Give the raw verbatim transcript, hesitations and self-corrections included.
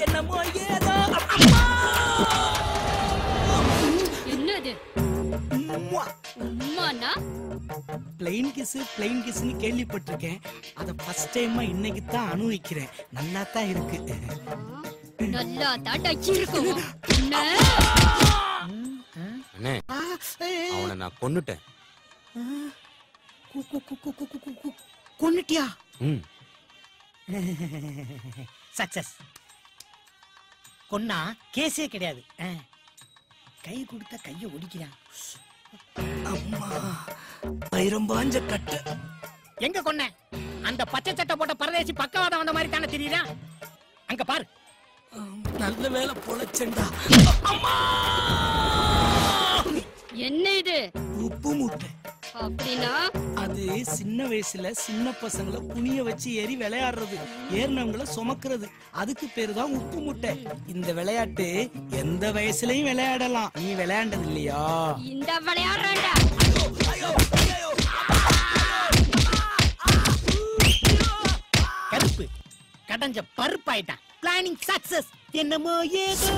என்னமோ ஏதோ. என்னது உம்மானா? பிளைன் கிஸ் பிளைன் கிஸ்னு கேள்விப்பட்டிருக்கேன். அத ஃபர்ஸ்ட் டைமா இன்னைக்கு தான் அனுபவிக்கிறேன். நல்லா தான் இருக்கு. நல்லா தான் இருக்கும். அண்ணே அவனை நான் கொன்னுட்டேன். கொன்னுட்டியா? ம் சக்சஸ். கொன்னா கேஸே கிடையாது. கை கொடுத்தா கைய ஒடிக்கிறான். அம்மா பைரம்பாஞ்ச கட்ட. எங்க கொன்ன? அந்த பச்சை சட்டை போட்ட பரதேசி பக்கவாதம் வந்த மாதிரி தானே தெரியுதா? அங்க பாரு. நல்ல வேலை பொழைச்சேன்டா. அம்மா என்ன இது? உப்பு மூட்டை. அப்படின்னா அது சின்ன வயசுல சின்ன பசங்களை குனிய வச்சு ஏறி விளையாடுறது, ஏறினவங்களை சுமக்கிறது. அதுக்கு பேரு தான் உப்பு முட்டை. இந்த விளையாட்டு எந்த வயசுலயும் விளையாடலாம். நீ விளையாண்டது இல்லையா? இந்த விளையாடுறா கருப்பு கடஞ்ச பருப்பாயிட்டான். Planning success. என்னமோ ஏதோ